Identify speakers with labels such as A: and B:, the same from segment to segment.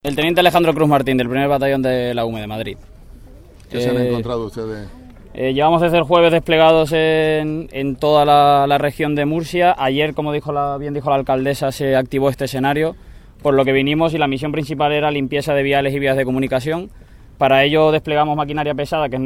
A: El teniente Alejandro Cruz Martín, del primer batallón de la UME de Madrid.
B: ¿Qué se han encontrado ustedes?
A: Llevamos desde el jueves desplegados en toda la región de Murcia. Ayer, como bien dijo la alcaldesa, se activó este escenario, por lo que vinimos y la misión principal era limpieza de viales y vías de comunicación. Para ello desplegamos maquinaria pesada, que es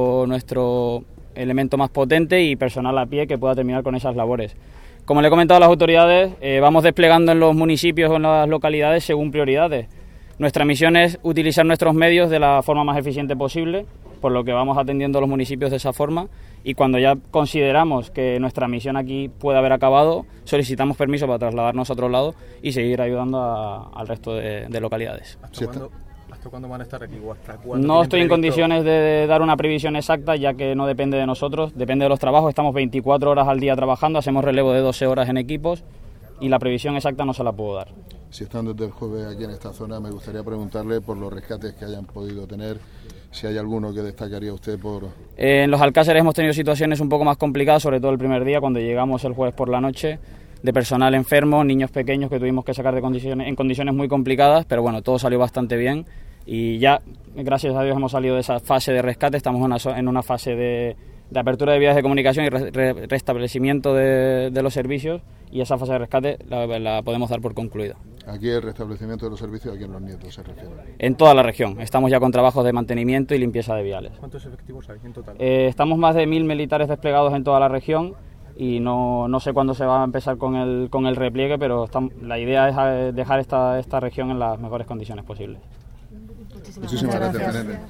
A: nuestro elemento más potente, y personal a pie que pueda terminar con esas labores. Como le he comentado a las autoridades, vamos desplegando en los municipios o en las localidades según prioridades. Nuestra misión es utilizar nuestros medios de la forma más eficiente posible, por lo que vamos atendiendo a los municipios de esa forma, y cuando ya consideramos que nuestra misión aquí puede haber acabado, solicitamos permiso para trasladarnos a otro lado y seguir ayudando al resto de localidades.
C: ¿Hasta cuándo van a estar aquí?
A: No estoy en condiciones de dar una previsión exacta, ya que no depende de nosotros, depende de los trabajos. Estamos 24 horas al día trabajando, hacemos relevo de 12 horas en equipos, y la previsión exacta no se la puedo dar.
B: Si están desde el jueves aquí en esta zona, me gustaría preguntarle por los rescates que hayan podido tener, si hay alguno que destacaría usted por...
A: En los Alcáceres hemos tenido situaciones un poco más complicadas, sobre todo el primer día, cuando llegamos el jueves por la noche, de personal enfermo, niños pequeños que tuvimos que sacar en condiciones muy complicadas, pero bueno, todo salió bastante bien y ya, gracias a Dios, hemos salido de esa fase de rescate. Estamos en una fase de apertura de vías de comunicación y restablecimiento de los servicios, y esa fase de rescate la podemos dar por concluida.
B: Aquí el restablecimiento de los servicios, aquí en Los Nietos se refiere.
A: En toda la región. Estamos ya con trabajos de mantenimiento y limpieza de viales.
C: ¿Cuántos efectivos hay en total?
A: Estamos más de 1000 militares desplegados en toda la región, y no sé cuándo se va a empezar con el repliegue, pero la idea es dejar esta región en las mejores condiciones posibles.
B: Muchísimas gracias, teniente.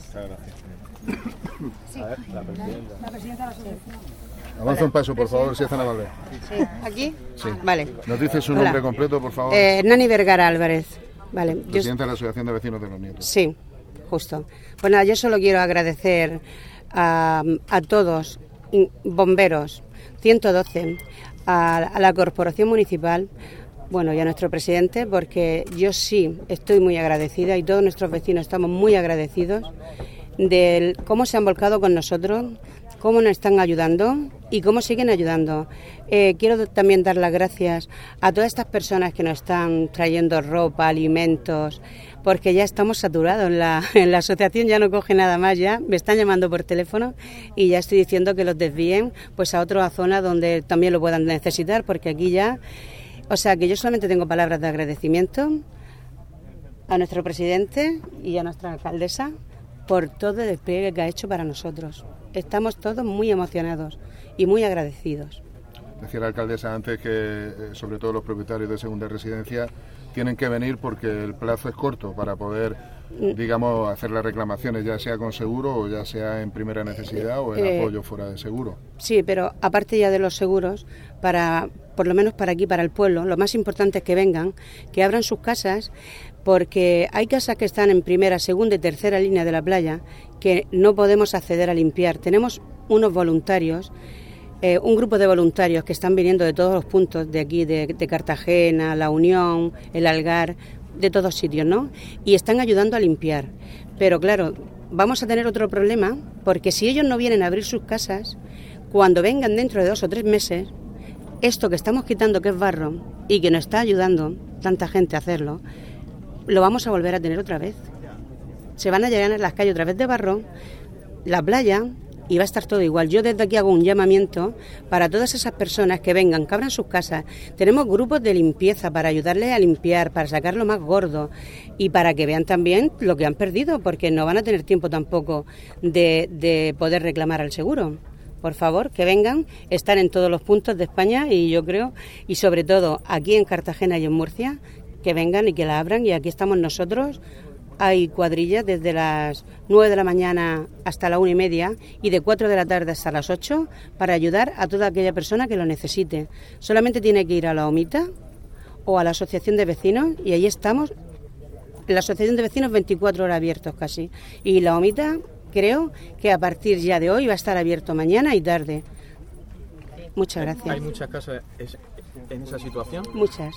D: Sí. A ver, la presidenta. La asociación.
B: Avanza un paso, por favor, si es tan amable.
D: Sí. ¿Aquí?
B: Sí.
D: Vale.
B: ¿Nos dice su nombre completo, por favor?
D: Nani Vergara Álvarez. Vale.
B: Presidenta de la Asociación de Vecinos de Los Nietos.
D: Sí, justo. Pues nada, yo solo quiero agradecer a todos, bomberos, 112, a la Corporación Municipal, bueno, y a nuestro presidente, porque yo sí estoy muy agradecida, y todos nuestros vecinos estamos muy agradecidos de cómo se han volcado con nosotros, cómo nos están ayudando y cómo siguen ayudando. Quiero también dar las gracias a todas estas personas que nos están trayendo ropa, alimentos, porque ya estamos saturados en la asociación, ya no coge nada más, ya me están llamando por teléfono y ya estoy diciendo que los desvíen pues a otra zona donde también lo puedan necesitar, porque aquí ya, o sea que yo solamente tengo palabras de agradecimiento a nuestro presidente y a nuestra alcaldesa por todo el despliegue que ha hecho para nosotros. Estamos todos muy emocionados y muy agradecidos.
B: Decía la alcaldesa antes que, sobre todo los propietarios de segunda residencia, tienen que venir porque el plazo es corto para poder, digamos, hacer las reclamaciones, ya sea con seguro o ya sea en primera necesidad o en apoyo fuera de seguro.
D: Sí, pero aparte ya de los seguros, por lo menos para aquí, para el pueblo, lo más importante es que vengan, que abran sus casas, porque hay casas que están en primera, segunda y tercera línea de la playa que no podemos acceder a limpiar. Tenemos unos voluntarios, un grupo de voluntarios que están viniendo de todos los puntos de aquí, de Cartagena, La Unión, el Algar, de todos sitios, ¿no? Y están ayudando a limpiar. Pero claro, vamos a tener otro problema, porque si ellos no vienen a abrir sus casas, cuando vengan dentro de 2 o 3 meses, esto que estamos quitando, que es barro, y que nos está ayudando tanta gente a hacerlo, lo vamos a volver a tener otra vez. Se van a llenar las calles otra vez de barro, la playa, y va a estar todo igual. Yo desde aquí hago un llamamiento para todas esas personas que vengan, que abran sus casas. Tenemos grupos de limpieza para ayudarles a limpiar, para sacar lo más gordo y para que vean también lo que han perdido, porque no van a tener tiempo tampoco de poder reclamar al seguro. Por favor, que vengan, están en todos los puntos de España, y yo creo, y sobre todo aquí en Cartagena y en Murcia, que vengan y que la abran, y aquí estamos nosotros. Hay cuadrillas desde las 9 de la mañana hasta la 1:30 y de 4 de la tarde hasta las 8 para ayudar a toda aquella persona que lo necesite. Solamente tiene que ir a la OMITA o a la Asociación de Vecinos, y ahí estamos. La Asociación de Vecinos 24 horas abiertos casi, y la OMITA creo que a partir ya de hoy va a estar abierto mañana y tarde. Muchas gracias.
C: ¿Hay muchas casas en esa situación?
D: Muchas.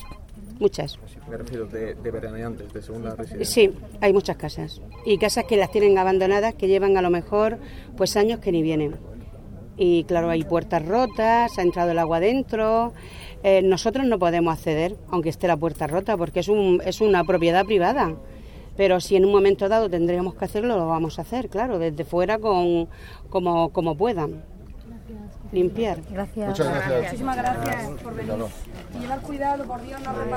C: Me refiero de veraneantes, de segunda residencia.
D: Sí, hay muchas casas. Y casas que las tienen abandonadas, que llevan a lo mejor pues años que ni vienen. Y claro, hay puertas rotas, ha entrado el agua dentro. Nosotros no podemos acceder, aunque esté la puerta rota, porque es una propiedad privada. pero si en un momento dado tendríamos que hacerlo, lo vamos a hacer, claro, desde fuera como puedan. Limpiar.
E: Gracias.
B: Muchas gracias.
F: Muchísimas gracias por venir. Y llevar cuidado, por Dios, no